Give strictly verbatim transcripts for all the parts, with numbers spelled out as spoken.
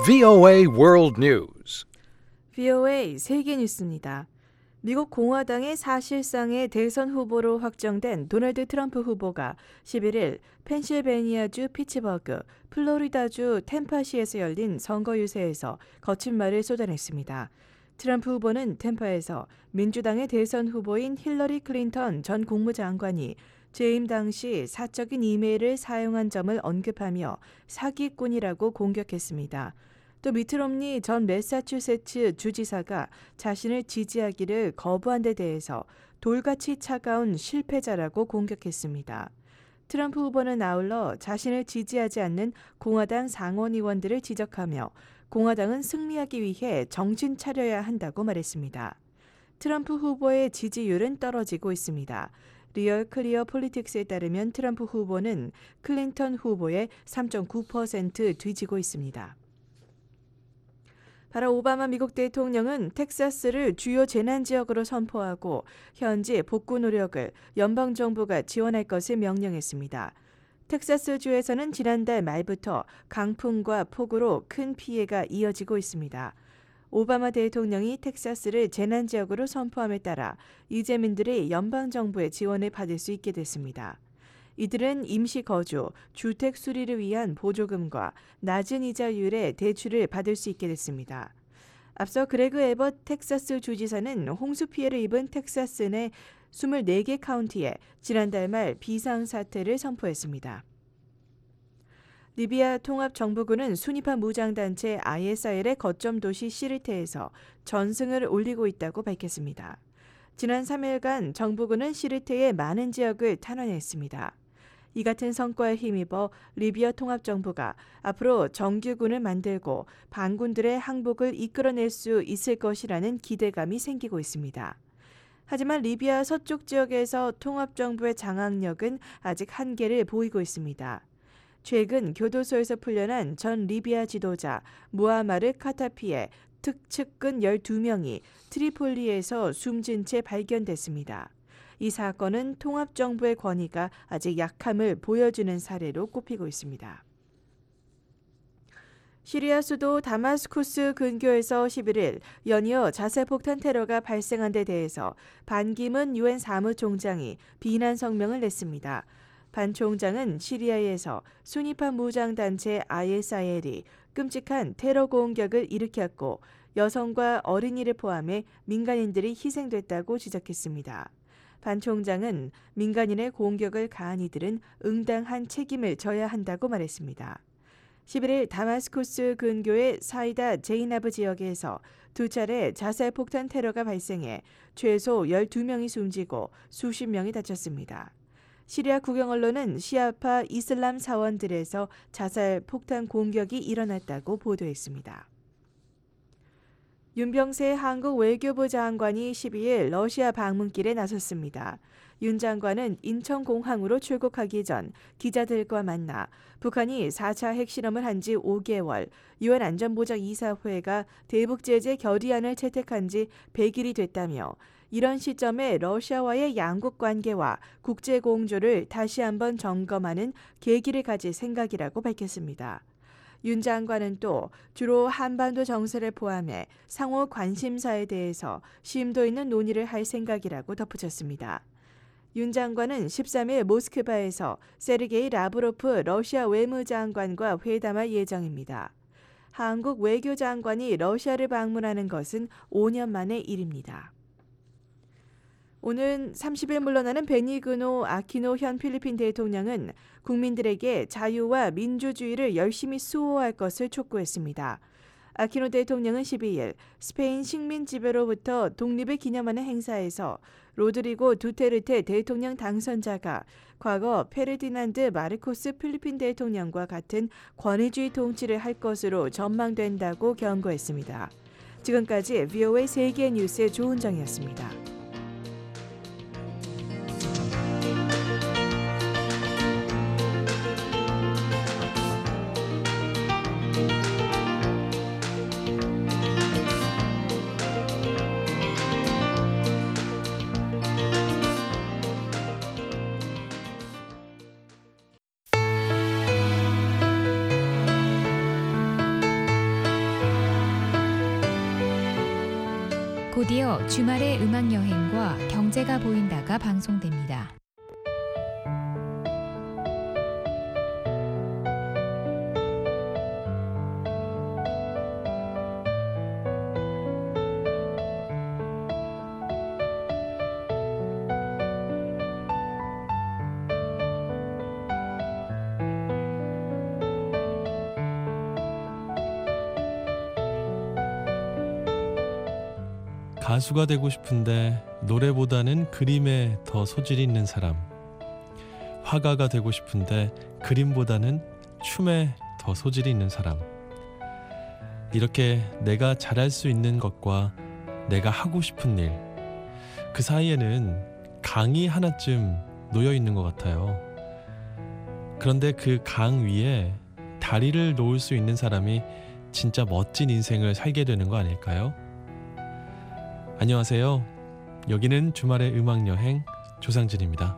브이오에이 World News. 브이오에이 세계 뉴스입니다. 미국 공화당의 사실상의 대선 후보로 확정된 도널드 트럼프 후보가 십일 일 펜실베니아주 피츠버그, 플로리다주 템파시에서 열린 선거 유세에서 거친 말을 쏟아냈습니다. 트럼프 후보는 템파에서 민주당의 대선 후보인 힐러리 클린턴 전 국무장관이 재임 당시 사적인 이메일을 사용한 점을 언급하며 사기꾼이라고 공격했습니다. 또 미트롬니 전 매사추세츠 주지사가 자신을 지지하기를 거부한 데 대해서 돌같이 차가운 실패자라고 공격했습니다. 트럼프 후보는 아울러 자신을 지지하지 않는 공화당 상원의원들을 지적하며 공화당은 승리하기 위해 정신 차려야 한다고 말했습니다. 트럼프 후보의 지지율은 떨어지고 있습니다. 리얼 클리어 폴리틱스에 따르면 트럼프 후보는 클린턴 후보의 삼 점 구 퍼센트 뒤지고 있습니다. 바락 오바마 미국 대통령은 텍사스를 주요 재난지역으로 선포하고 현지 복구 노력을 연방정부가 지원할 것을 명령했습니다. 텍사스주에서는 지난달 말부터 강풍과 폭우로 큰 피해가 이어지고 있습니다. 오바마 대통령이 텍사스를 재난지역으로 선포함에 따라 이재민들이 연방정부의 지원을 받을 수 있게 됐습니다. 이들은 임시거주, 주택 수리를 위한 보조금과 낮은 이자율의 대출을 받을 수 있게 됐습니다. 앞서 그레그 에벗 텍사스 주지사는 홍수 피해를 입은 텍사스 내 이십사 개 카운티에 지난달 말 비상사태를 선포했습니다. 리비아 통합정부군은 순위파 무장단체 아이에스아이엘의 거점 도시 시르테에서 전승을 올리고 있다고 밝혔습니다. 지난 삼 일간 정부군은 시르테의 많은 지역을 탄원했습니다. 이 같은 성과에 힘입어 리비아 통합정부가 앞으로 정규군을 만들고 반군들의 항복을 이끌어낼 수 있을 것이라는 기대감이 생기고 있습니다. 하지만 리비아 서쪽 지역에서 통합정부의 장악력은 아직 한계를 보이고 있습니다. 최근 교도소에서 풀려난 전 리비아 지도자 무아마르 카타피의 특측근 열두 명이 트리폴리에서 숨진 채 발견됐습니다. 이 사건은 통합정부의 권위가 아직 약함을 보여주는 사례로 꼽히고 있습니다. 시리아 수도 다마스쿠스 근교에서 십일 일 연이어 자살폭탄 테러가 발생한 데 대해서 반기문 유엔 사무총장이 비난 성명을 냈습니다. 반 총장은 시리아에서 순위파 무장단체 아이에스아이엘이 끔찍한 테러 공격을 일으켰고 여성과 어린이를 포함해 민간인들이 희생됐다고 지적했습니다. 반 총장은 민간인의 공격을 가한 이들은 응당한 책임을 져야 한다고 말했습니다. 십일 일 다마스쿠스 근교의 사이다 제이나브 지역에서 두 차례 자살폭탄 테러가 발생해 최소 열두 명이 숨지고 수십 명이 다쳤습니다. 시리아 국영 언론은 시아파 이슬람 사원들에서 자살폭탄 공격이 일어났다고 보도했습니다. 윤병세 한국 외교부 장관이 십이 일 러시아 방문길에 나섰습니다. 윤 장관은 인천공항으로 출국하기 전 기자들과 만나 북한이 사 차 핵실험을 한 지 오 개월, 유엔 안전보장이사회가 대북제재 결의안을 채택한 지 백 일이 됐다며 이런 시점에 러시아와의 양국 관계와 국제공조를 다시 한번 점검하는 계기를 가질 생각이라고 밝혔습니다. 윤 장관은 또 주로 한반도 정세를 포함해 상호 관심사에 대해서 심도 있는 논의를 할 생각이라고 덧붙였습니다. 윤 장관은 십삼 일 모스크바에서 세르게이 라브로프 러시아 외무장관과 회담할 예정입니다. 한국 외교장관이 러시아를 방문하는 것은 오 년 만의 일입니다. 오는 삼십 일 물러나는 베니그노 아키노 현 필리핀 대통령은 국민들에게 자유와 민주주의를 열심히 수호할 것을 촉구했습니다. 아키노 대통령은 십이 일 스페인 식민 지배로부터 독립을 기념하는 행사에서 로드리고 두테르테 대통령 당선자가 과거 페르디난드 마르코스 필리핀 대통령과 같은 권위주의 통치를 할 것으로 전망된다고 경고했습니다. 지금까지 브이오에이 세계 뉴스의 조은정이었습니다. 곧이어 주말의 음악 여행과 경제가 보인다가 방송됩니다. 가수가 되고 싶은데 노래보다는 그림에 더 소질이 있는 사람, 화가가 되고 싶은데 그림보다는 춤에 더 소질이 있는 사람, 이렇게 내가 잘할 수 있는 것과 내가 하고 싶은 일, 그 사이에는 강이 하나쯤 놓여 있는 것 같아요. 그런데 그 강 위에 다리를 놓을 수 있는 사람이 진짜 멋진 인생을 살게 되는 거 아닐까요? 안녕하세요. 여기는 주말의 음악여행 조상진입니다.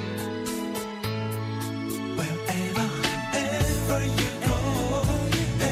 Wherever you go,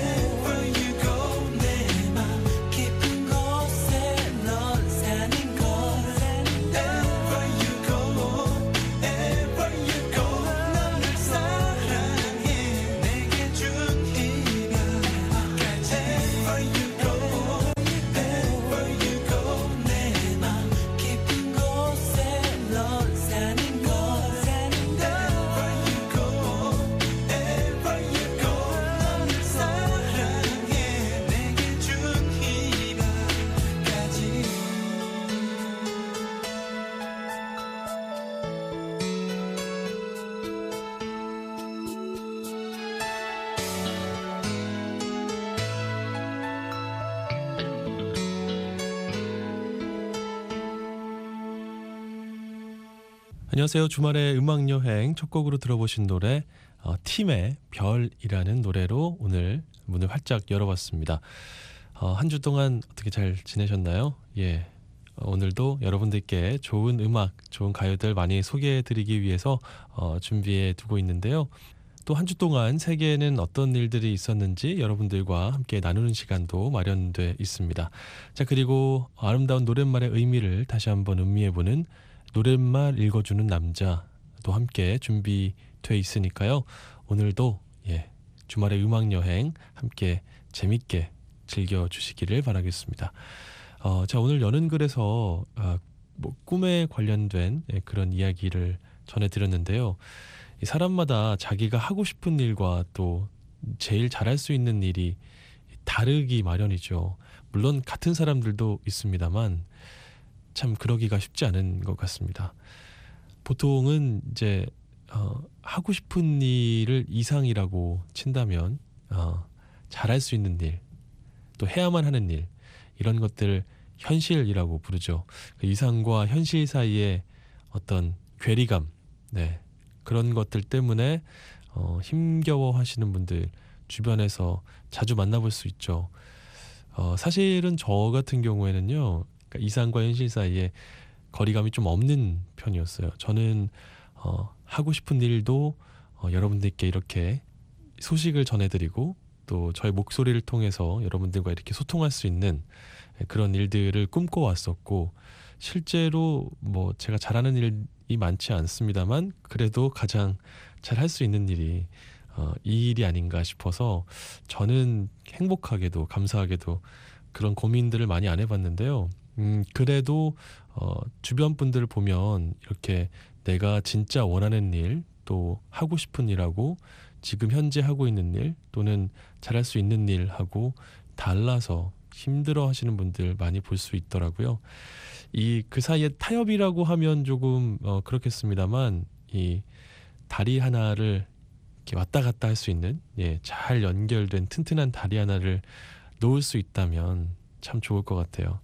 안녕하세요. 주말의 음악여행 첫 곡으로 들어보신 노래 어, 팀의 별이라는 노래로 오늘 문을 활짝 열어봤습니다. 어, 한 주 동안 어떻게 잘 지내셨나요? 예, 어, 오늘도 여러분들께 좋은 음악, 좋은 가요들 많이 소개해드리기 위해서 어, 준비해 두고 있는데요. 또 한 주 동안 세계에는 어떤 일들이 있었는지 여러분들과 함께 나누는 시간도 마련돼 있습니다. 자, 그리고 아름다운 노랫말의 의미를 다시 한번 음미해보는 노랫말 읽어주는 남자도 함께 준비돼 있으니까요. 오늘도 예, 주말의 음악여행 함께 재밌게 즐겨주시기를 바라겠습니다. 어, 자, 오늘 여는 글에서 어, 뭐 꿈에 관련된 예, 그런 이야기를 전해드렸는데요. 이 사람마다 자기가 하고 싶은 일과 또 제일 잘할 수 있는 일이 다르기 마련이죠. 물론 같은 사람들도 있습니다만 참 그러기가 쉽지 않은 것 같습니다. 보통은 이제 어, 하고 싶은 일을 이상이라고 친다면 어, 잘할 수 있는 일, 또 해야만 하는 일, 이런 것들을 현실이라고 부르죠. 그 이상과 현실 사이에 어떤 괴리감, 네, 그런 것들 때문에 어, 힘겨워 하시는 분들 주변에서 자주 만나볼 수 있죠. 어, 사실은 저 같은 경우에는요, 그러니까 이상과 현실 사이에 거리감이 좀 없는 편이었어요. 저는 어, 하고 싶은 일도 어, 여러분들께 이렇게 소식을 전해드리고 또 저의 목소리를 통해서 여러분들과 이렇게 소통할 수 있는 그런 일들을 꿈꿔왔었고, 실제로 뭐 제가 잘하는 일이 많지 않습니다만 그래도 가장 잘 할 수 있는 일이 어, 이 일이 아닌가 싶어서 저는 행복하게도 감사하게도 그런 고민들을 많이 안 해봤는데요. 음, 그래도 어, 주변 분들을 보면 이렇게 내가 진짜 원하는 일, 또 하고 싶은 일하고 지금 현재 하고 있는 일 또는 잘할 수 있는 일하고 달라서 힘들어 하시는 분들 많이 볼 수 있더라고요. 이 그 사이에 타협이라고 하면 조금 어, 그렇겠습니다만 이 다리 하나를 이렇게 왔다 갔다 할 수 있는, 예, 잘 연결된 튼튼한 다리 하나를 놓을 수 있다면 참 좋을 것 같아요.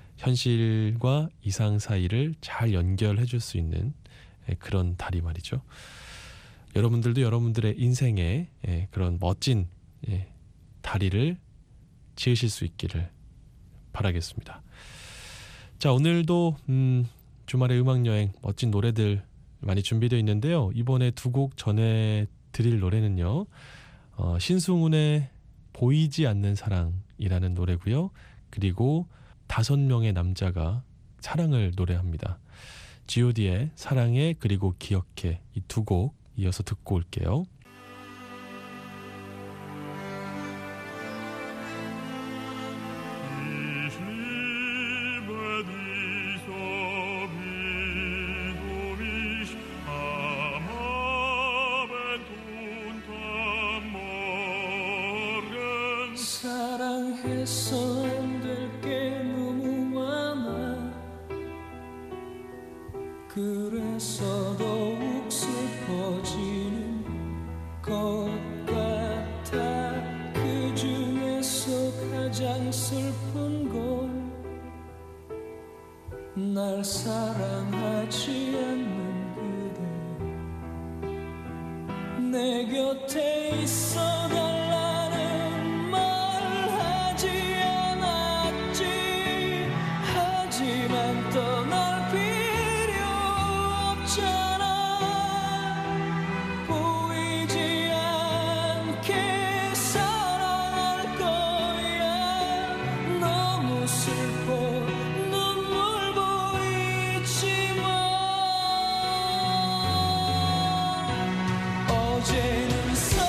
현실과 이상 사이를 잘 연결해 줄 수 있는 예, 그런 다리 말이죠. 여러분들도 여러분들의 인생에 예, 그런 멋진 예, 다리를 지으실 수 있기를 바라겠습니다. 자, 오늘도 음, 주말의 음악여행 멋진 노래들 많이 준비되어 있는데요. 이번에 두 곡 전해드릴 노래는요, 어, 신승훈의 보이지 않는 사랑이라는 노래고요. 그리고 다섯 명의 남자가 사랑을 노래합니다. 지 오 디의 사랑해 그리고 기억해, 이 두 곡 이어서 듣고 올게요. 사랑해서 안 될 게 너무 많아. 그래서 더욱 슬퍼지는 것 같아. 그 중에서 가장 슬픈 건 날 사랑하지 않는 그대, 내 곁에 있어 달라는 말 하지 않았지. 하지만 떠날 필요 없잖아. 보이지 않게 사랑할 거야. 너무 슬퍼 눈물 보이지만 어제는 서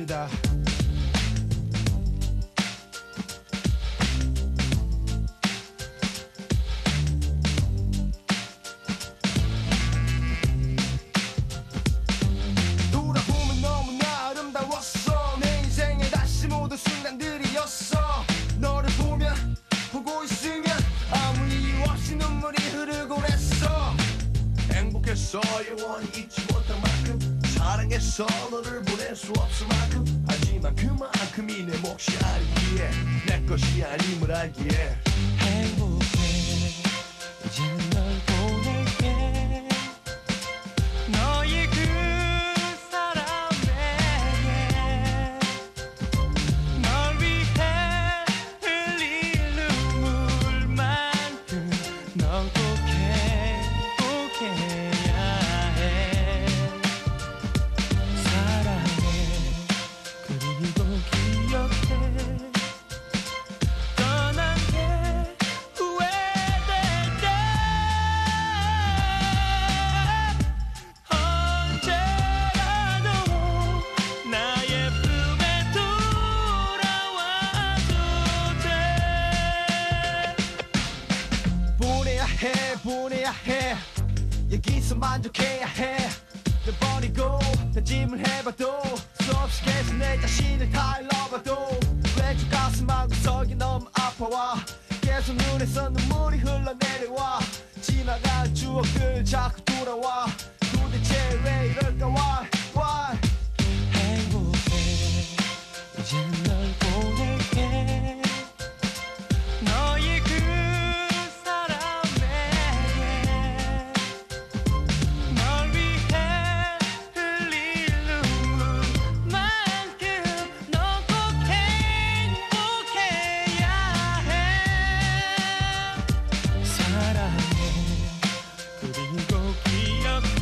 있습니다. 돌아보면 너무나 아름다웠어. 내 인생의 다시 모든 순간들이었어. 너를 보면 보고 있으면 아무 이유 없이 눈물이 흐르곤 했어. 행복했어 영원히 잊지 못할 만큼 사랑했어 너를 보낼 수 없을 만큼. 하지만 그만큼이 내 몫이 아니기에 내 것이 아님을 알기에 행복해 이제 널 보낼게 너의 그 사람에게 널 위해 흘릴 눈물만큼 넌 꼭 행복해야 해. 사랑해 그리고 기억해 떠난 게 후회될 때 언제라도 나의 품에 돌아와도 돼. 보내야 해 보내야 해 여기서 만족해야 해. 널 버리고 다짐을 해봐도 수없이 계속 내 자신을 다 잃어봐도 왼쪽 가슴만 구석이 너무 아파와 계속 눈에서 눈물이 흘러내려와. 지나간 추억들 자꾸 돌아와. 도대체 왜 이럴까 why why. 행복해 이제 널 보낼게 너의 그 사람에게 널 위해 흘릴 눈물만큼 넌 꼭 행복해야 해. 사랑해 그리고 기억해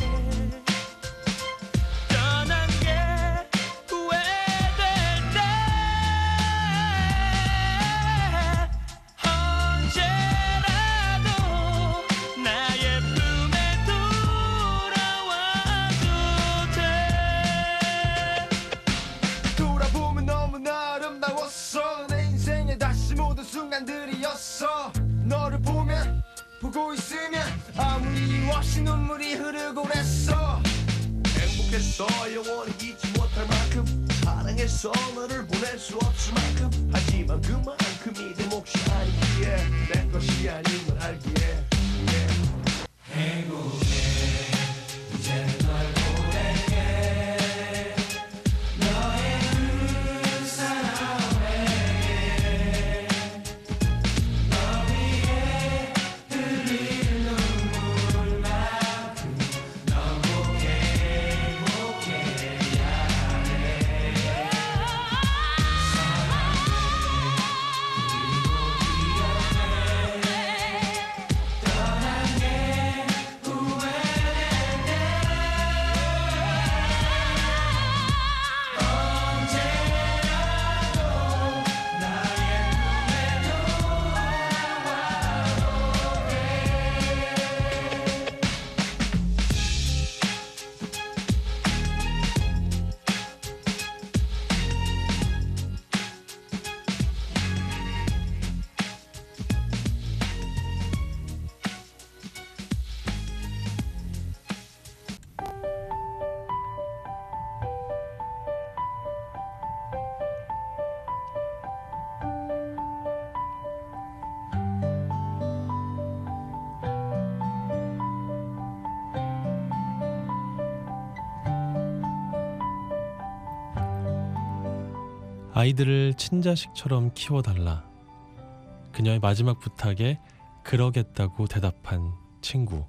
떠난 게 후회될 때 언제라도 나의 품에 돌아와도 돼. 돌아보면 너무나 아름다웠어. 내 인생의 다시 모든 순간들이었어. 너를 보면 보고 있으면 아무 이유 없이 눈물이 흐르곤 했어. 행복했어 영원히 잊지 못할 만큼 사랑했어 너를 보낼 수 없을 만큼. 하지만 그만큼이 내 몫이 아니기에 내 것이 아님을 알기에 아이들을 친자식처럼 키워달라. 그녀의 마지막 부탁에 그러겠다고 대답한 친구.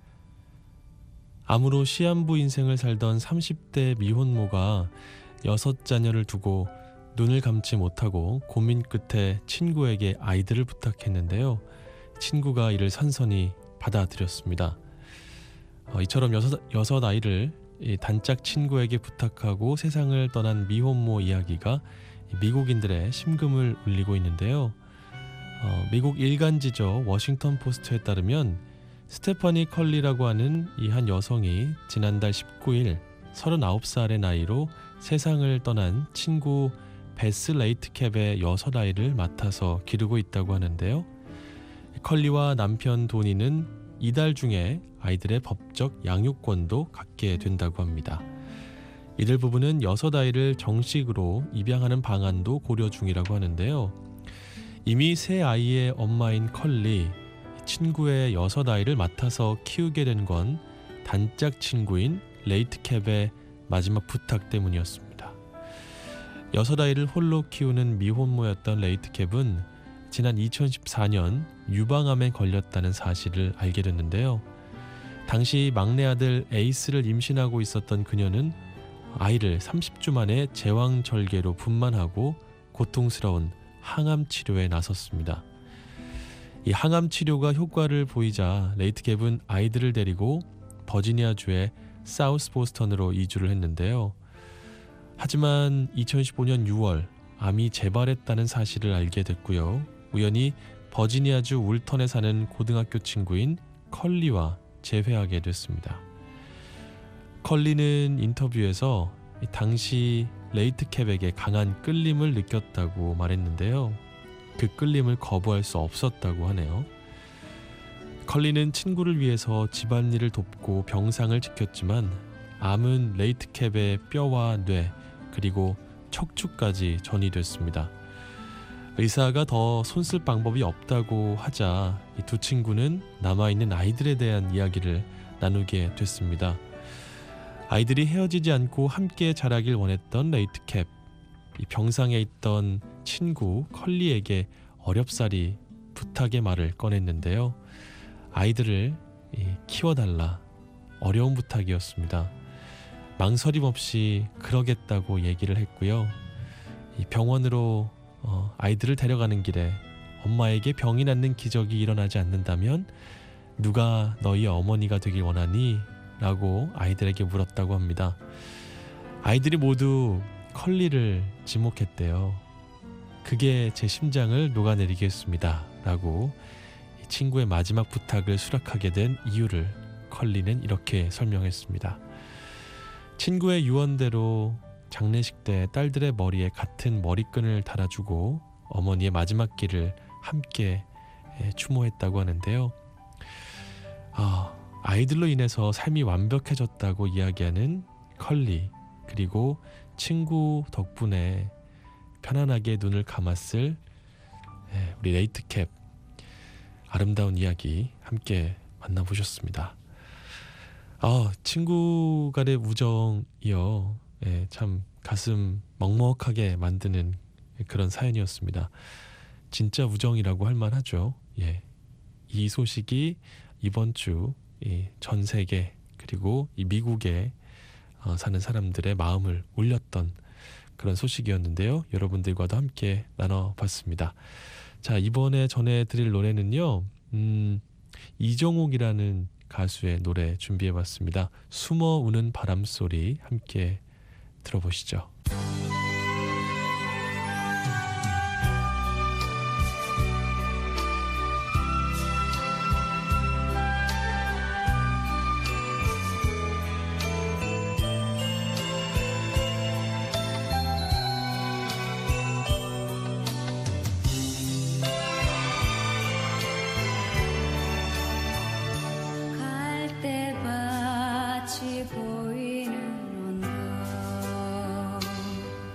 암으로 시한부 인생을 살던 삼십 대 미혼모가 여섯 자녀를 두고 눈을 감지 못하고 고민 끝에 친구에게 아이들을 부탁했는데요. 친구가 이를 선선히 받아들였습니다. 어, 이처럼 여섯, 여섯 아이를 이 단짝 친구에게 부탁하고 세상을 떠난 미혼모 이야기가 미국인들의 심금을 울리고 있는데요. 어, 미국 일간지죠 워싱턴 포스트에 따르면 스테파니 컬리라고 하는 이 한 여성이 지난달 십구 일 서른아홉 살의 나이로 세상을 떠난 친구 베스 레이트캡의 여섯 아이를 맡아서 기르고 있다고 하는데요. 컬리와 남편 도니는 이달 중에 아이들의 법적 양육권도 갖게 된다고 합니다. 이들 부부는 여섯 아이를 정식으로 입양하는 방안도 고려 중이라고 하는데요. 이미 세 아이의 엄마인 컬리, 친구의 여섯 아이를 맡아서 키우게 된 건 단짝 친구인 레이트캡의 마지막 부탁 때문이었습니다. 여섯 아이를 홀로 키우는 미혼모였던 레이트캡은 지난 이천십사 년 유방암에 걸렸다는 사실을 알게 됐는데요. 당시 막내 아들 에이스를 임신하고 있었던 그녀는 아이를 삼십 주 만에 제왕절개로 분만하고 고통스러운 항암 치료에 나섰습니다. 이 항암 치료가 효과를 보이자 레이트캡은 아이들을 데리고 버지니아주의 사우스 보스턴으로 이주를 했는데요. 하지만 이천십오 년 유월 암이 재발했다는 사실을 알게 됐고요. 우연히 버지니아주 울턴에 사는 고등학교 친구인 컬리와 재회하게 됐습니다. 컬리는 인터뷰에서 당시 레이트캡에게 강한 끌림을 느꼈다고 말했는데요. 그 끌림을 거부할 수 없었다고 하네요. 컬리는 친구를 위해서 집안일을 돕고 병상을 지켰지만 암은 레이트캡의 뼈와 뇌 그리고 척추까지 전이됐습니다. 의사가 더 손쓸 방법이 없다고 하자 이 두 친구는 남아있는 아이들에 대한 이야기를 나누게 됐습니다. 아이들이 헤어지지 않고 함께 자라길 원했던 레이트캡, 이 병상에 있던 친구 컬리에게 어렵사리 부탁의 말을 꺼냈는데요. 아이들을 키워달라, 어려운 부탁이었습니다. 망설임 없이 그러겠다고 얘기를 했고요. 이 병원으로 어, 아이들을 데려가는 길에 엄마에게 병이 낫는 기적이 일어나지 않는다면 누가 너희 어머니가 되길 원하니? 라고 아이들에게 물었다고 합니다. 아이들이 모두 컬리를 지목했대요. 그게 제 심장을 녹아내리게 했습니다. 라고 친구의 마지막 부탁을 수락하게 된 이유를 컬리는 이렇게 설명했습니다. 친구의 유언대로 장례식 때 딸들의 머리에 같은 머리끈을 달아주고 어머니의 마지막 길을 함께 추모했다고 하는데요. 아, 아이들로 인해서 삶이 완벽해졌다고 이야기하는 컬리, 그리고 친구 덕분에 편안하게 눈을 감았을 우리 레이트캡, 아름다운 이야기 함께 만나보셨습니다. 아, 친구 간의 우정이요, 예, 참 가슴 먹먹하게 만드는 그런 사연이었습니다. 진짜 우정이라고 할 만하죠. 예, 이 소식이 이번 주 전 세계 그리고 이 미국에 어, 사는 사람들의 마음을 울렸던 그런 소식이었는데요. 여러분들과도 함께 나눠봤습니다. 자, 이번에 전해드릴 노래는요, 음, 이정옥이라는 가수의 노래 준비해봤습니다. 숨어 우는 바람소리 함께 들어보시죠. 갈대밭이 보이는 언덕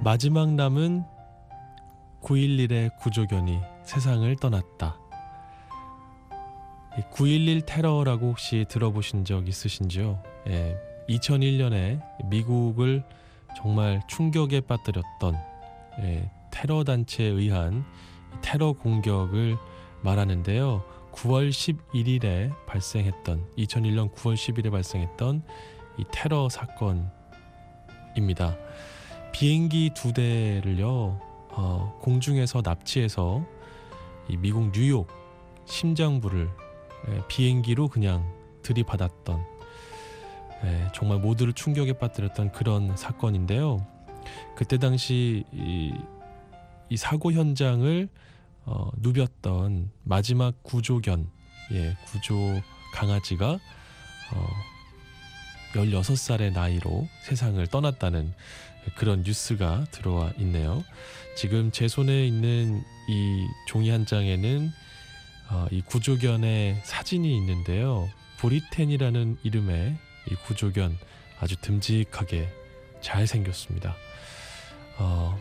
마지막 남은 구일일의 구조견이 세상을 떠났다. 구일일 테러라고 혹시 들어보신 적 있으신지요? 예, 이천일 년에 미국을 정말 충격에 빠뜨렸던 예, 테러 단체에 의한 테러 공격을 말하는데요. 구월 십일일에 발생했던 이천일 년 구월 십일일에 발생했던 이 테러 사건입니다. 비행기 두 대를요 어, 공중에서 납치해서 이 미국 뉴욕 심장부를 예, 비행기로 그냥 들이받았던 예, 정말 모두를 충격에 빠뜨렸던 그런 사건인데요. 그때 당시 이, 이 사고 현장을 어, 누볐던 마지막 구조견, 예, 구조 강아지가 어, 열여섯 살의 나이로 세상을 떠났다는 그런 뉴스가 들어와 있네요. 지금 제 손에 있는 이 종이 한 장에는 어, 이 구조견의 사진이 있는데요. 브리텐이라는 이름의 이 구조견 아주 듬직하게 잘 생겼습니다. 어,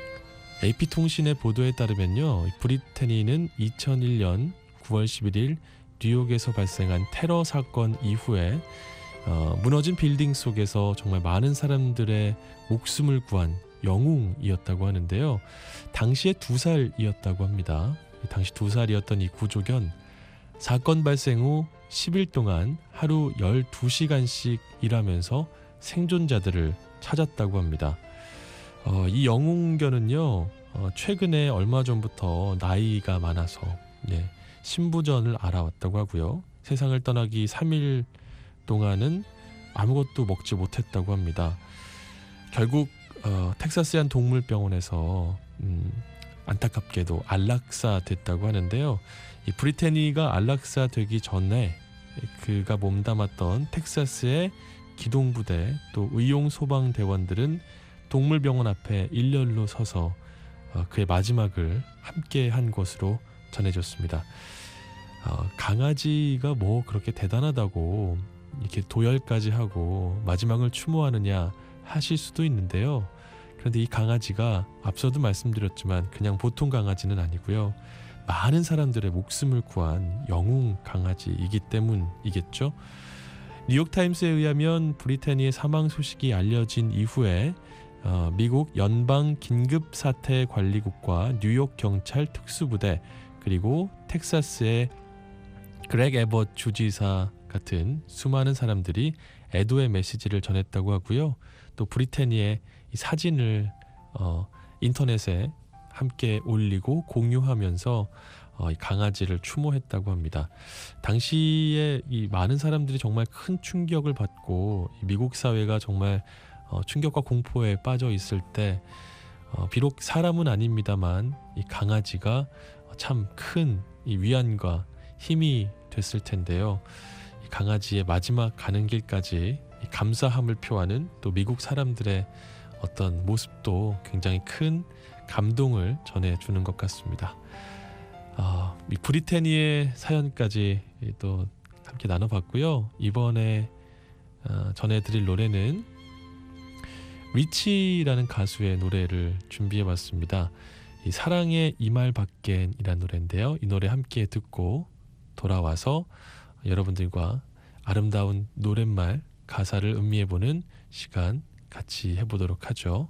에이피통신의 보도에 따르면요, 브리테니는 이천일 년 구월 십일일 뉴욕에서 발생한 테러 사건 이후에 어, 무너진 빌딩 속에서 정말 많은 사람들의 목숨을 구한 영웅이었다고 하는데요. 당시에 두 살이었다고 합니다. 당시 두 살이었던 이 구조견, 사건 발생 후 십 일 동안 하루 열두 시간씩 일하면서 생존자들을 찾았다고 합니다. 어, 이 영웅견은요 어, 최근에 얼마 전부터 나이가 많아서 예, 신부전을 알아왔다고 하고요. 세상을 떠나기 삼 일 동안은 아무것도 먹지 못했다고 합니다. 결국 어, 텍사스의 한 동물병원에서 음, 안타깝게도 안락사 됐다고 하는데요. 이 브리테니가 안락사 되기 전에 그가 몸담았던 텍사스의 기동부대 또 의용 소방대원들은 동물병원 앞에 일렬로 서서 어, 그의 마지막을 함께 한 것으로 전해졌습니다. 어, 강아지가 뭐 그렇게 대단하다고 이렇게 도열까지 하고 마지막을 추모하느냐 하실 수도 있는데요. 그런데 이 강아지가 앞서도 말씀드렸지만 그냥 보통 강아지는 아니고요. 많은 사람들의 목숨을 구한 영웅 강아지이기 때문이겠죠. 뉴욕타임스에 의하면 브리테니의 사망 소식이 알려진 이후에 어, 미국 연방 긴급사태관리국과 뉴욕 경찰 특수부대 그리고 텍사스의 그렉 에버트 주지사 같은 수많은 사람들이 애도의 메시지를 전했다고 하고요. 또 브리테니의 이 사진을 어, 인터넷에 함께 올리고 공유하면서 어, 이 강아지를 추모했다고 합니다. 당시에 이 많은 사람들이 정말 큰 충격을 받고 이 미국 사회가 정말 어, 충격과 공포에 빠져 있을 때 어, 비록 사람은 아닙니다만 이 강아지가 참 큰 이 위안과 힘이 됐을 텐데요. 이 강아지의 마지막 가는 길까지 이 감사함을 표하는 또 미국 사람들의 어떤 모습도 굉장히 큰 감동을 전해주는 것 같습니다. 어, 이 브리테니의 사연까지 또 함께 나눠봤고요. 이번에 어, 전해드릴 노래는 리치라는 가수의 노래를 준비해봤습니다. 이 사랑의 이 말 밖엔이라는 노래인데요. 이 노래 함께 듣고 돌아와서 여러분들과 아름다운 노랫말 가사를 음미해보는 시간 같이 해보도록 하죠.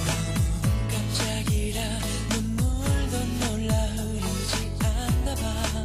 갑자기라 눈물도 놀라 흐르지 않나 봐.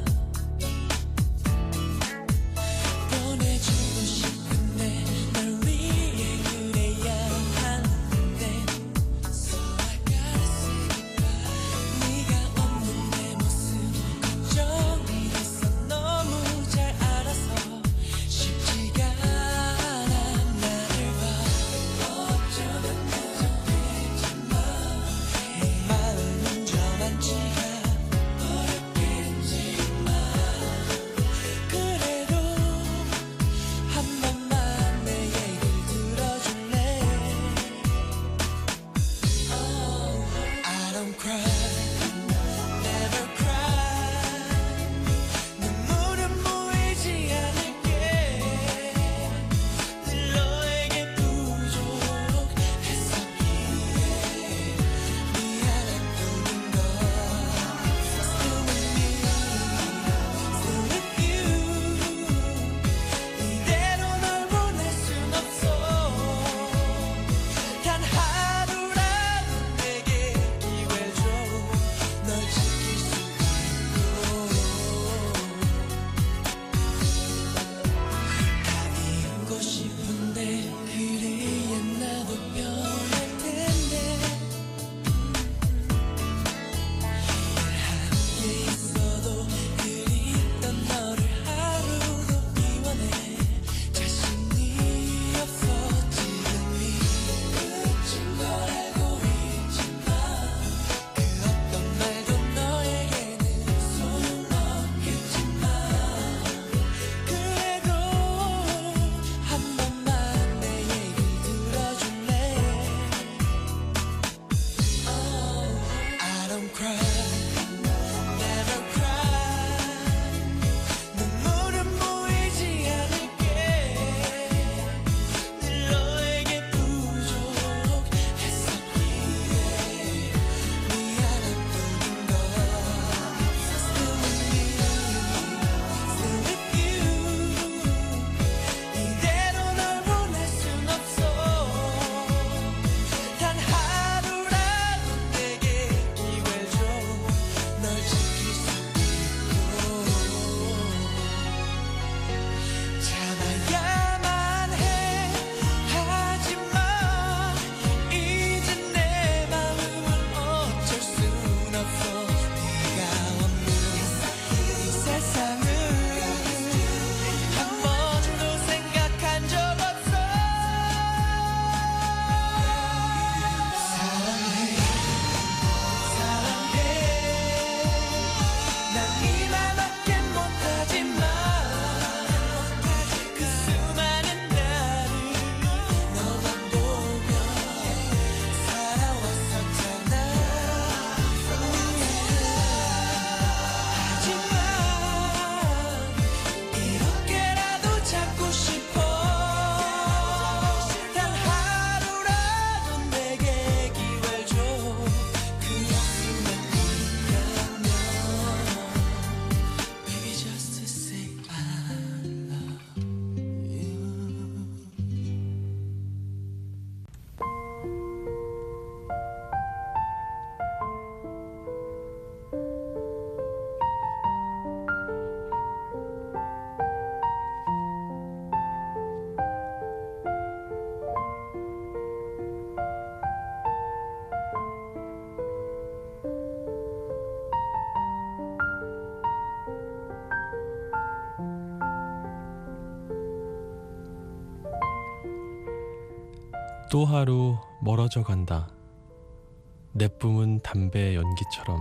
또 하루 멀어져 간다. 내뿜은 담배 연기처럼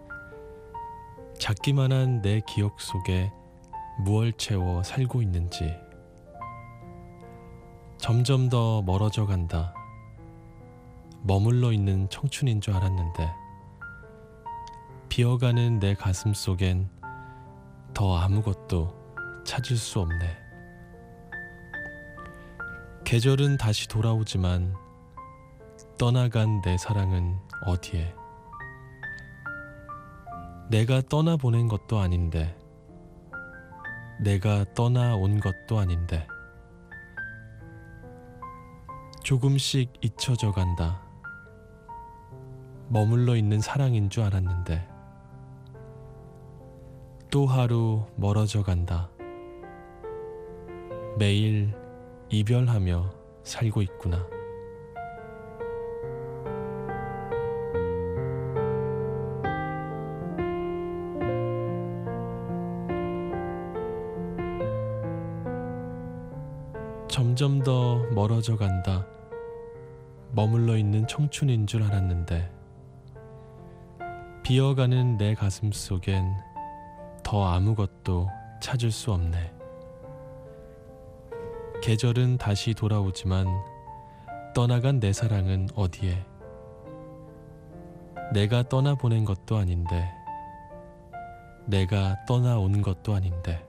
작기만한 내 기억 속에 무얼 채워 살고 있는지. 점점 더 멀어져 간다. 머물러 있는 청춘인 줄 알았는데 비어가는 내 가슴 속엔 더 아무것도 찾을 수 없네. 계절은 다시 돌아오지만 떠나간 내 사랑은 어디에? 내가 떠나보낸 것도 아닌데, 내가 떠나온 것도 아닌데, 조금씩 잊혀져 간다. 머물러 있는 사랑인 줄 알았는데 또 하루 멀어져 간다. 매일 이별하며 살고 있구나. 점점 더 멀어져 간다. 머물러 있는 청춘인 줄 알았는데 비어가는 내 가슴 속엔 더 아무것도 찾을 수 없네. 계절은 다시 돌아오지만 떠나간 내 사랑은 어디에? 내가 떠나보낸 것도 아닌데, 내가 떠나온 것도 아닌데,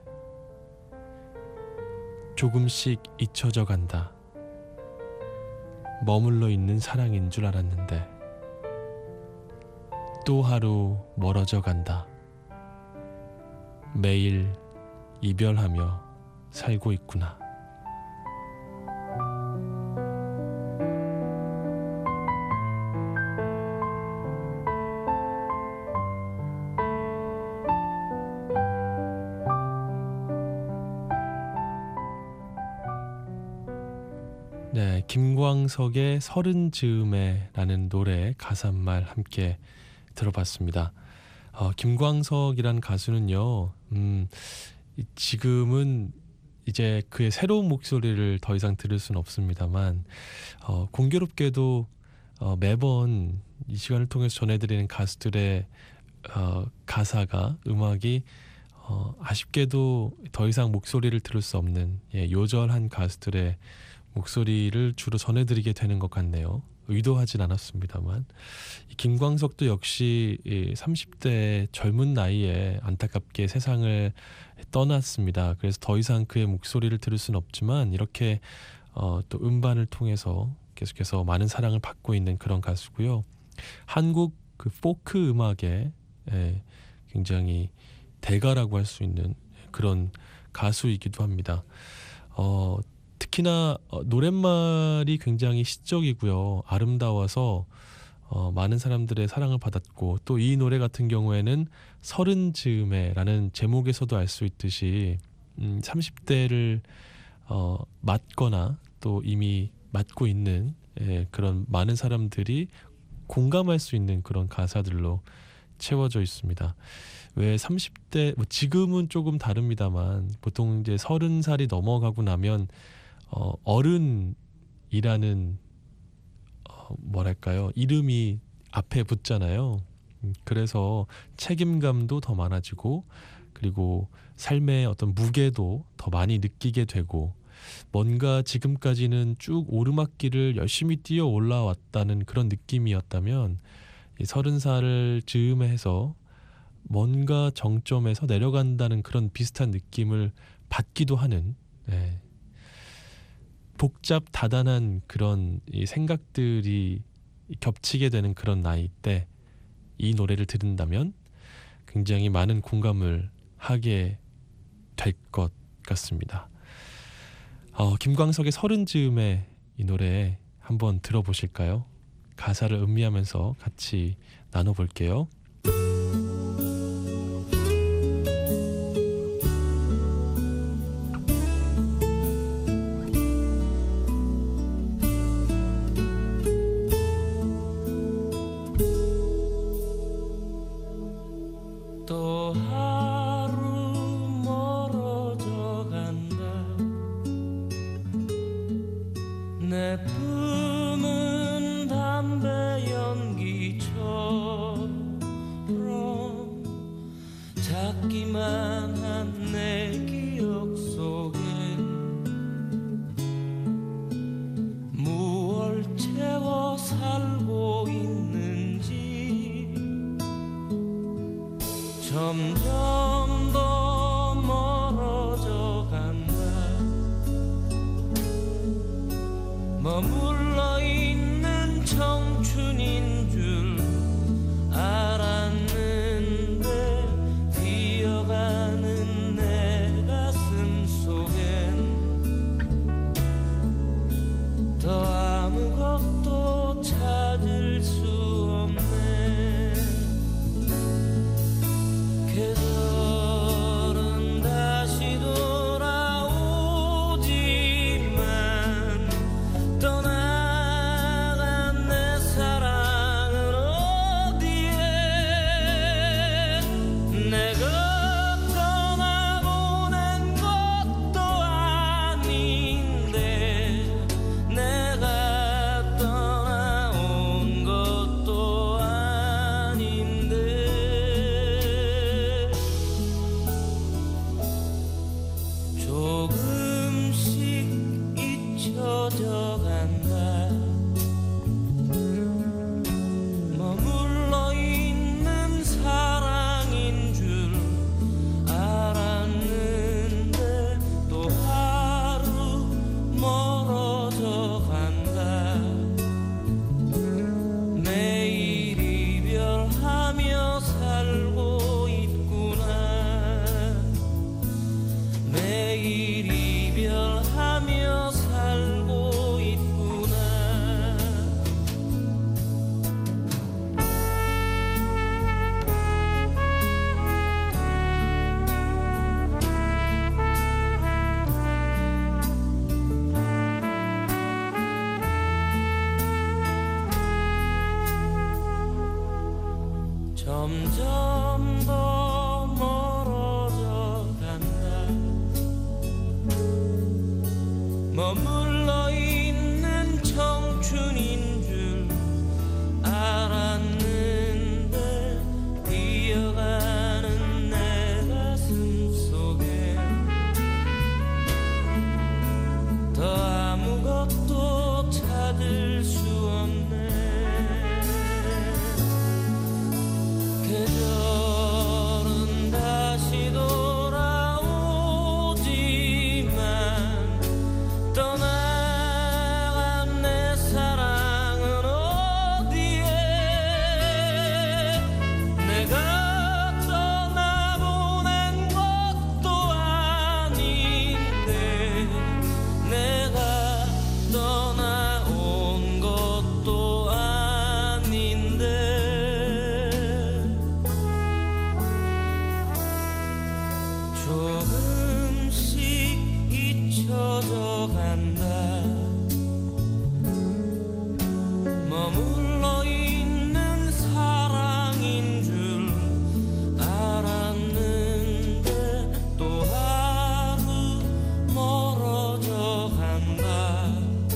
조금씩 잊혀져 간다. 머물러 있는 사랑인 줄 알았는데 또 하루 멀어져 간다. 매일 이별하며 살고 있구나. 네, 김광석의 서른 즈음에라는 노래 가사말 함께 들어봤습니다. 어, 김광석이란 가수는요, 음, 지금은 이제 그의 새로운 목소리를 더 이상 들을 수는 없습니다만, 어, 공교롭게도 어, 매번 이 시간을 통해서 전해드리는 가수들의 어, 가사가, 음악이 어, 아쉽게도 더 이상 목소리를 들을 수 없는, 예, 요절한 가수들의 목소리를 주로 전해드리게 되는 것 같네요. 의도하진 않았습니다만, 김광석도 역시 삼십 대 젊은 나이에 안타깝게 세상을 떠났습니다. 그래서 더 이상 그의 목소리를 들을 수는 없지만 이렇게 어, 또 음반을 통해서 계속해서 많은 사랑을 받고 있는 그런 가수고요. 한국 그 포크 음악의 예, 굉장히 대가라고 할 수 있는 그런 가수이기도 합니다. 어, 특히나 어, 노랫말이 굉장히 시적이고요. 아름다워서 어, 많은 사람들의 사랑을 받았고, 또 이 노래 같은 경우에는 서른 즈음에라는 제목에서도 알 수 있듯이 음, 삼십 대를 어, 맞거나 또 이미 맞고 있는, 예, 그런 많은 사람들이 공감할 수 있는 그런 가사들로 채워져 있습니다. 왜 삼십 대, 뭐 지금은 조금 다릅니다만 보통 이제 서른 살이 넘어가고 나면 어, 어른이라는 어, 뭐랄까요, 이름이 앞에 붙잖아요. 그래서 책임감도 더 많아지고, 그리고 삶의 어떤 무게도 더 많이 느끼게 되고, 뭔가 지금까지는 쭉 오르막길을 열심히 뛰어 올라왔다는 그런 느낌이었다면 이 서른 살을 즈음해서 뭔가 정점에서 내려간다는 그런 비슷한 느낌을 받기도 하는, 네, 복잡 다단한 그런 이 생각들이 겹치게 되는 그런 나이 때 이 노래를 들은다면 굉장히 많은 공감을 하게 될 것 같습니다. 어, 김광석의 서른 즈음에 이 노래 한번 들어보실까요? 가사를 음미하면서 같이 나눠볼게요. 또 하루 멀어져 간다. 내 품은 찾기만 한 내 기억 속에 무얼 채워 살고 있는지 점점 더 멀어져 간다. 머물러 있는 청춘인 줄 알았는데 뛰어가는 내 가슴 속엔 더 아무것도 찾을 수 없네. 계절은 다시 돌아오지만 떠나간 내 사랑은 어디에. 내가 떠나보낸 것도 아닌데 내가 떠나온 것도 아닌데 조금씩 잊혀져 간다. 머물러 있는 사랑인 줄 알았는데 또 하루 멀어져 간다. 매일 이별하며 살고 있구나. 매일 이별하며 살고 있구나. 점점 더 멀어져 간다. 머물러 있는 청춘인 줄 알았는데 뛰어가는 내 가슴 속에 더 아무것도 찾을 수 없네. 계절은 다시 돌아오지만 떠나간 내 사랑은 어디에. 내가 떠나보낸 것도 아닌데 내가 떠나온 것도 아닌데 조금씩 잊혀져 간다. 머물러 있는 사랑인 줄 알았는데 또 하루 멀어져 간다.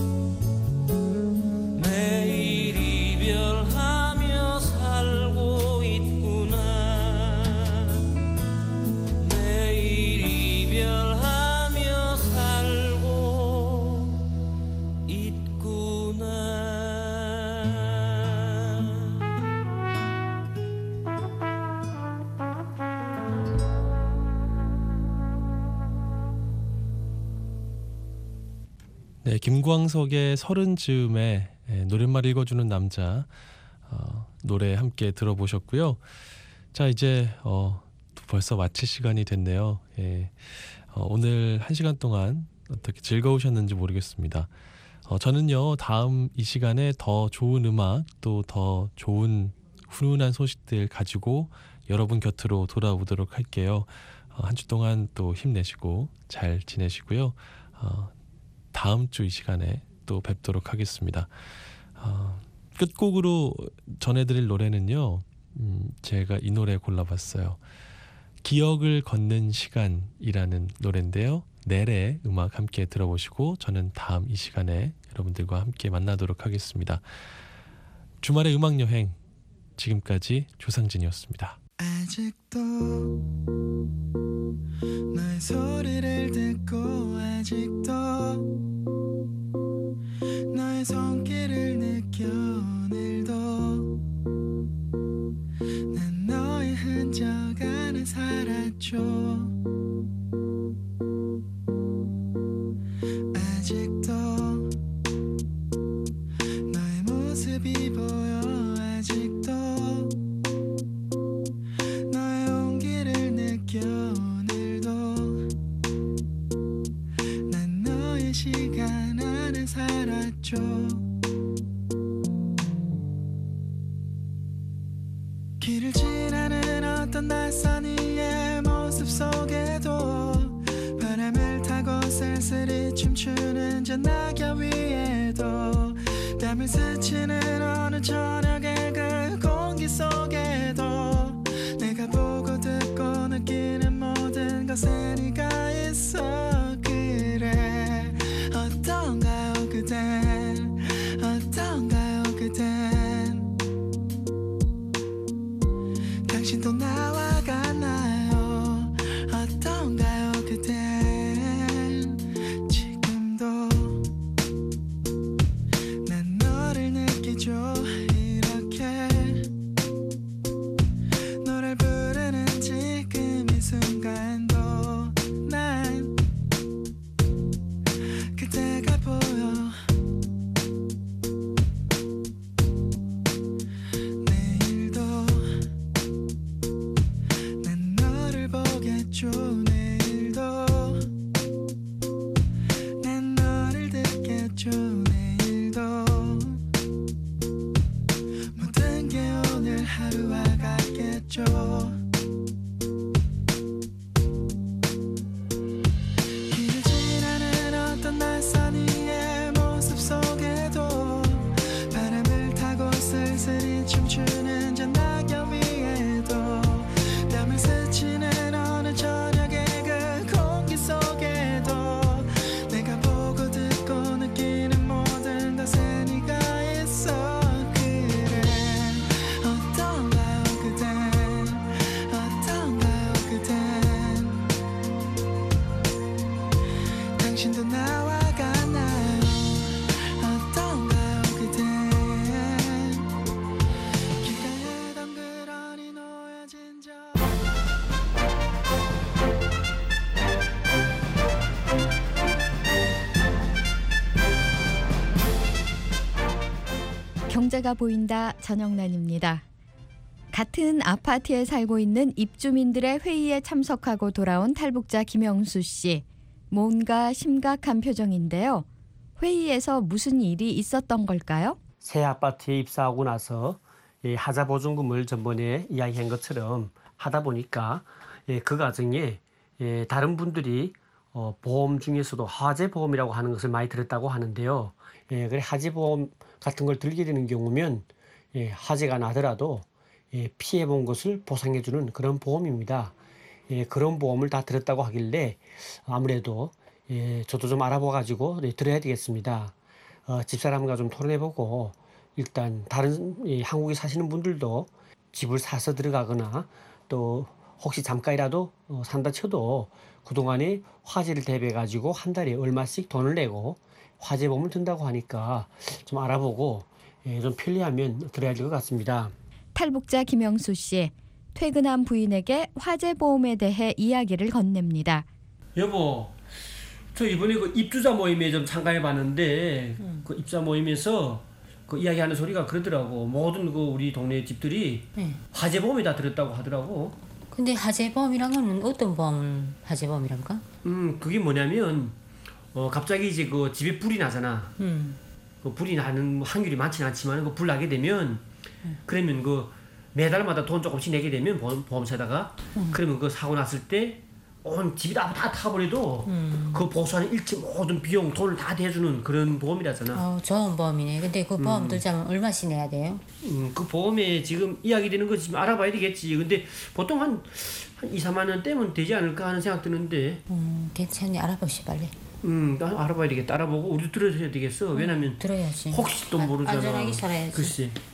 매일 이별하며 살고 있구나. 매일 이별하며 살고 있구나. 네, 김광석의 서른 즈음에 예, 노랫말 읽어주는 남자 어, 노래 함께 들어보셨고요. 자, 이제 어, 또 벌써 마칠 시간이 됐네요. 예, 어, 오늘 한 시간 동안 어떻게 즐거우셨는지 모르겠습니다. 어, 저는요 다음 이 시간에 더 좋은 음악 또 더 좋은 훈훈한 소식들 가지고 여러분 곁으로 돌아오도록 할게요. 어, 한 주 동안 또 힘내시고 잘 지내시고요. 어, 다음 주 이 시간에 또 뵙도록 하겠습니다. 어, 끝곡으로 전해드릴 노래는요, 음, 제가 이 노래 골라봤어요. 기억을 걷는 시간이라는 노래인데요. 넬의 음악 함께 들어보시고 저는 다음 이 시간에 여러분들과 함께 만나도록 하겠습니다. 주말의 음악여행, 지금까지 조상진이었습니다. 아직도 너의 소리를 듣고 아직도 너의 손길을 느껴 오늘도 난 너의 흔적 안에 살았죠. 아직도 너의 모습이 보여 아직도 너의 온기를 느껴 오늘도 난 너의 시간 안에 살았죠. 길을 지나는 어떤 낯선 이의 모습 속에도 바람을 타고 쓸쓸히 춤추는 저 낙엽 위에도 땀을 스치는 어느 저녁의 그 공기 속에도 내가 보고 듣고 느끼는 모든 것에 네가 있어. 그래 어떤가요 그댄 어떤가요 그댄 당신도 나와 같나요 어떤가요 그댄 지금도 난 너를 느끼죠. 이렇게 너를 부르는 지금 이 순간도 난 그대가 보여. 내일도 난 너를 보겠죠. 내일도 난 너를 듣겠죠. 내일도 모든 게 오늘 하루와 같겠죠. 길을 지나는 어떤 낯선 이의 모습 속에도 바람을 타고 쓸쓸히 춤추는 저 낙엽 위에도 땀을 스치는 어느 저녁의 그 공기 속에도 내가 보고 듣고 느끼는 모든 것에 네가 있어. 그래 어떤가요 그댄 어떤가요 그댄 당신도 나와 같나요 어떤가요 그댄 길가에 덩그러니 놓여진 저 경제가 보인다 전영란입니다. 같은 아파트에 살고 있는 입주민들의 회의에 참석하고 돌아온 탈북자 김영수 씨. 뭔가 심각한 표정인데요. 회의에서 무슨 일이 있었던 걸까요? 새 아파트에 입사하고 나서 이 하자 보증금을 전번에 이야기한 것처럼 하다 보니까 예, 그 과정에 예, 다른 분들이 어, 보험 중에서도 화재보험이라고 하는 것을 많이 들었다고 하는데요. 예, 그래 화재보험 같은 걸 들게 되는 경우면 예, 화재가 나더라도 예, 피해본 것을 보상해주는 그런 보험입니다. 예, 그런 보험을 다 들었다고 하길래 아무래도 예, 저도 좀 알아봐가지고 네, 들어야 되겠습니다. 어, 집사람과 좀 토론해보고 일단 다른 예, 한국에 사시는 분들도 집을 사서 들어가거나 또 혹시 잠깐이라도 어, 산다 쳐도 그동안에 화재를 대비해가지고 한 달에 얼마씩 돈을 내고 화재보험을 든다고 하니까 좀 알아보고 예, 좀 편리하면 들어야 될 것 같습니다. 탈북자 김영수 씨. 퇴근한 부인에게 화재보험에 대해 이야기를 건넵니다. 여보, 저 이번에 그 입주자 모임에 좀 참가해봤는데 음. 그 입주자 모임에서 그 이야기하는 소리가 그러더라고. 모든 그 우리 동네 집들이 네. 화재보험이 다 들었다고 하더라고. 근데 화재보험이란 건 어떤 보험 화재보험이란가? 음, 그게 뭐냐면 어 갑자기 이제 그 집에 불이 나잖아. 음. 그 불이 나는 확률이 많지는 않지만 그 불 나게 되면 음. 그러면 그 매달마다 돈 조금씩 내게 되면 보험, 보험사에다가 음. 그러면 그 사고 났을 때 온 집이 다, 다 타버려도 음. 그 보수하는 일체 모든 비용 돈을 다 대주는 그런 보험이라잖아. 어, 좋은 보험이네. 근데 그 보험 음. 들자면 얼마씩 내야 돼요? 음, 그 보험에 지금 이야기되는 거 지금 알아봐야 되겠지. 근데 보통 한, 한 이, 삼만 원 떼면 되지 않을까 하는 생각 드는데. 음, 괜찮네. 알아보시 빨리. 음, 알아봐야 되겠다. 알아보고 우리도 들어야 되겠어. 왜냐면 음, 들어야지. 혹시 또 모르잖아. 안전하게 살아야지. 글쎄.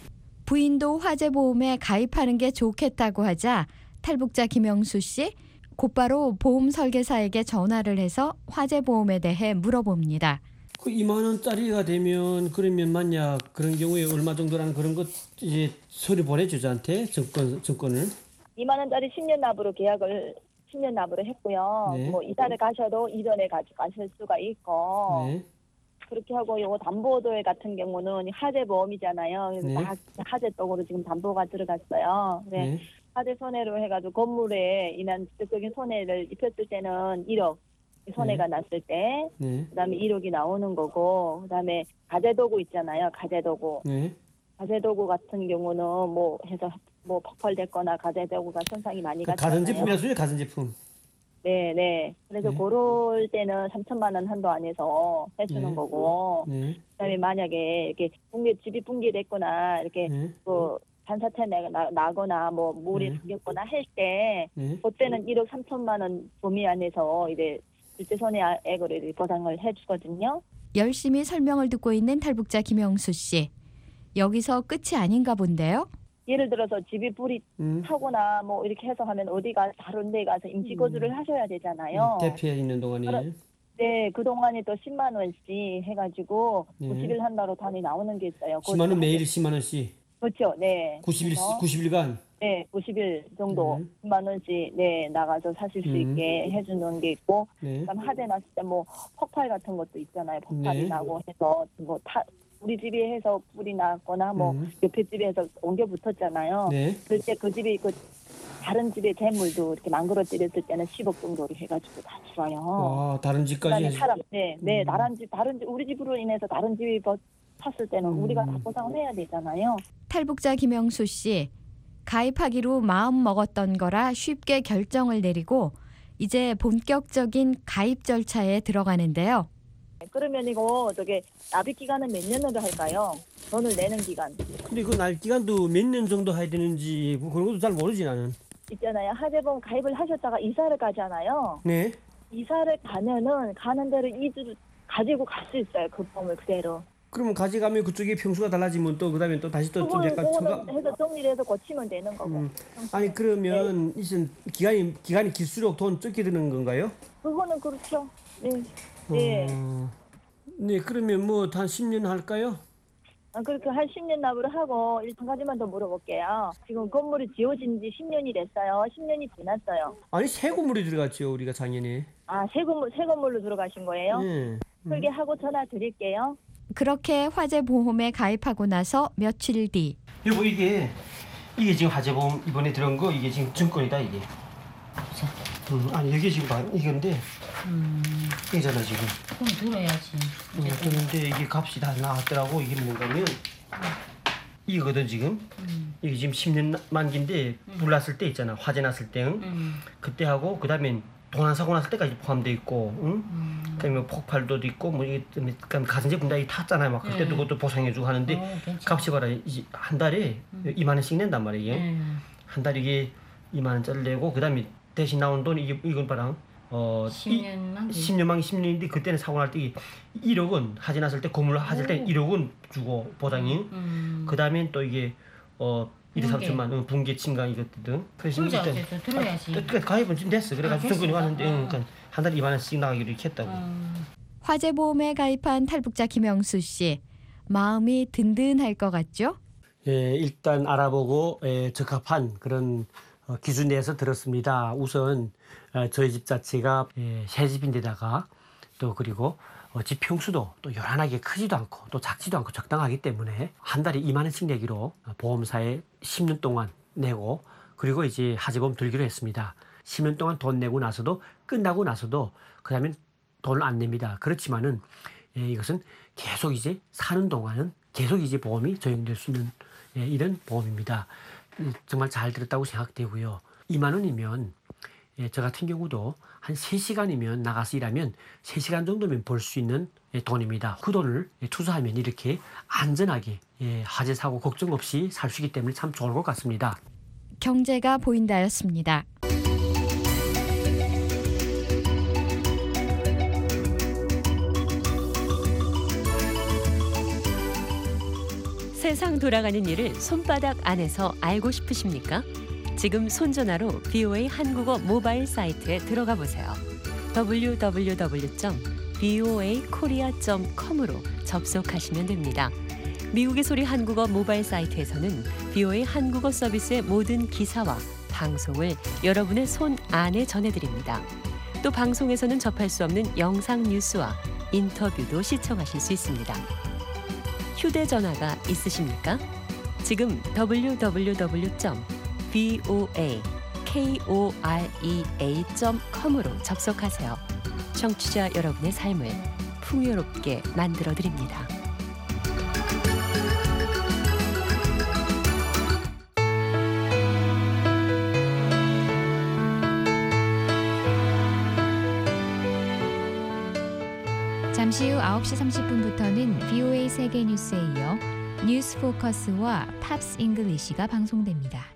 부인도 화재보험에 가입하는 게 좋겠다고 하자 탈북자 김영수 씨 곧바로 보험 설계사에게 전화를 해서 화재보험에 대해 물어봅니다. 그 이만 원짜리가 되면 그러면 만약 그런 경우에 얼마 정도라는 그런 것 이제 서류 보내줘 저한테 증권 증권을. 이만 원짜리 십 년 납으로 계약을 십 년 납으로 했고요. 네. 뭐 이사를 가셔도 이전에 가실 수가 있고 네. 그렇게 하고 요거 담보도에 같은 경우는 화재보험이잖아요. 그래서 네. 다 화재독으로 지금 담보가 들어갔어요. 네. 네. 화재 손해로 해가지고 건물에 인한 직접적인 손해를 입혔을 때는 일억 손해가 네. 났을 때 네. 그다음에 일억이 나오는 거고 그다음에 가재도구 있잖아요. 가재도구. 네. 가재도구 같은 경우는 뭐 해서 뭐 폭발됐거나 가재도구가 손상이 많이 그 갔잖아요. 가전제품이라서요, 가전제품. 네, 네. 그래서 네. 그럴 때는 삼천만 원 한도 안에서 해주는 네. 거고 네. 그다음에 만약에 이렇게 붕괴 집이 붕괴됐거나 이렇게 네. 그 산사태 나, 나, 나거나 뭐 물이 네. 잠겼거나 할 때 네. 그때는 일억 삼천만 원 범위 안에서 이제 실제 손해액으로 이렇게 보상을 해주거든요. 열심히 설명을 듣고 있는 탈북자 김영수 씨. 여기서 끝이 아닌가 본데요. 예를 들어서 집이 불이 음. 타거나 뭐 이렇게 해서 하면 어디가 다른 데 가서 임시 거주를 하셔야 되잖아요. 대피해 있는 동안에. 그럼- 네, 그동안에 또 십만 원씩 해가지고 네. 구십 일 한 달로 단위 나오는 게 있어요. 십만 원 매일 십만 원씩. 그렇죠. 네. 구십 일 그래서 구십 일간. 네, 구십 일 정도 음. 십만 원씩 네 나가서 사실 수 음. 있게 해주는 게 있고, 네. 그다음 화재 났을 때 뭐 폭발 같은 것도 있잖아요. 폭발이 네. 나고 해서 뭐 타, 우리 집에 해서 불이 났거나 뭐 음. 옆에 집에 해서 옮겨 붙었잖아요. 네. 그럴 때 그 집이 그 다른 집의 재물도 이렇게 망그러뜨렸을 때는 십억 정도로 해가지고 다 줄어요. 아, 다른 집까지 그다음에 해서. 사람, 네, 네, 음. 다른 집, 다른 집, 우리 집으로 인해서 다른 집이 버- 탔을 때는 음. 우리가 다 보상을 해야 되잖아요. 탈북자 김영수 씨. 가입하기로 마음 먹었던 거라 쉽게 결정을 내리고 이제 본격적인 가입 절차에 들어가는데요. 그러면 이거 저게 납입 기간은 몇 년으로 할까요? 돈을 내는 기간 근데 그 날 기간도 몇 년 정도 해야 되는지 뭐 그런 것도 잘 모르지 나는. 있잖아요. 하재보험 가입을 하셨다가 이사를 가잖아요. 네. 이사를 가면은 가는 대로 이 주를 가지고 갈 수 있어요. 그 보험을 그대로. 그러면 가져가면 그쪽에 평수가 달라지면 또 그다음에 또 다시 또 좀 그거는 약간 추가. 그거는 해서 정리를 해서 고치면 되는 거고. 음. 아니 그러면 이제 기간이 기간이 길수록 돈 적게 드는 건가요? 그거는 그렇죠. 네. 네. 어, 네 그러면 뭐 한 십 년 할까요? 아, 그렇게 한 십 년 납으로 하고 일 한 가지만 더 물어볼게요. 지금 건물이 지어진 지 십 년이 됐어요. 십 년이 지났어요. 아니 새 건물이 들어갔죠 우리가 작년에. 아, 새 건물, 새 건물로 들어가신 거예요? 네. 설계하고 전화 드릴게요. 그렇게 화재보험에 가입하고 나서 며칠 뒤 여보 이게 이게 지금 화재보험 이번에 들어온 거 이게 지금 증권이다 이게. 음, 아니 여기 지금 봐 이건데 음, 이잖아 지금. 그럼 들어야지. 음, 그런데 이게 값이 다 나왔더라고. 이게 뭔가면 이거거든 지금. 음, 이게 지금 십 년 만기인데 불 났을 때 있잖아. 화재 났을 때 응? 음, 그때 하고 그다음에 도난 사고 났을 때까지 포함돼 있고, 응? 음. 그다음에 뭐 폭발도 있고 뭐 이게 그다음에 가전제품 다 탔잖아요. 막 그때도 음. 그것도 보상해주고 하는데 어, 괜찮아. 값이 봐라 이제 한 달에 음. 이만 원씩 낸단 말이에요. 음, 한 달에 이게 이만 원짜리 내고 그다음에 대신 나온 돈 이게 이건 봐라. 어 십 이- 년만. 십 년 만기 십 년인데 그때는 사고 날 때 일억 원 하지 났을 때 건물 하실 때 오. 일억 원 주고 보상이. 음. 그 다음에 또 이게 어 일억 붕괴. 삼천만 원 붕괴 침강 이것들등. 그래서 그러자 일단 어쨌든 들어야지. 아, 그러니까 가입은 지금 됐어. 그래가지고 아, 정권이 됐어? 왔는데 아. 응, 그러니까 한 달에 이만 원씩 나가기로 이렇게 했다고. 음. 화재보험에 가입한 탈북자 김영수 씨. 마음이 든든할 것 같죠? 예, 일단 알아보고 예, 적합한 그런 어, 기준 내에서 들었습니다. 우선 어, 저희 집 자체가 예, 새 집인데다가 또 그리고 어, 집 평수도 또 요란하게 크지도 않고 또 작지도 않고 적당하기 때문에 한 달에 이만 원씩 내기로 보험사에 십 년 동안 내고 그리고 이제 하재보험 들기로 했습니다. 십 년 동안 돈 내고 나서도 끝나고 나서도 그다음에 돈을 안 냅니다. 그렇지만은 예, 이것은 계속 이제 사는 동안은 계속 이제 보험이 적용될 수 있는 예, 이런 보험입니다. 음, 정말 잘 들었다고 생각되고요. 이만 원이면 예, 저 같은 경우도 한 세 시간이면 나가서 일하면 세 시간 정도면 벌 수 있는 예, 돈입니다. 그 돈을 예, 투자하면 이렇게 안전하게 예, 화재 사고 걱정 없이 살 수 있기 때문에 참 좋을 것 같습니다. 경제가 보인다였습니다. 세상 돌아가는 일을 손바닥 안에서 알고 싶으십니까? 지금 손전화로 비오에이 한국어 모바일 사이트에 들어가 보세요. 더블유 더블유 더블유 점 비오에이 코리아 점 컴으로 접속하시면 됩니다. 미국의 소리 한국어 모바일 사이트에서는 비오에이 한국어 서비스의 모든 기사와 방송을 여러분의 손 안에 전해드립니다. 또 방송에서는 접할 수 없는 영상 뉴스와 인터뷰도 시청하실 수 있습니다. 휴대전화가 있으십니까? 지금 더블유 더블유 더블유 점 비오에이 코리아 점 컴으로 접속하세요. 청취자 여러분의 삶을 풍요롭게 만들어드립니다. 잠시 후 아홉 시 삼십 분부터는 비오에이 세계뉴스에 이어 뉴스 포커스와 팝스 잉글리시가 방송됩니다.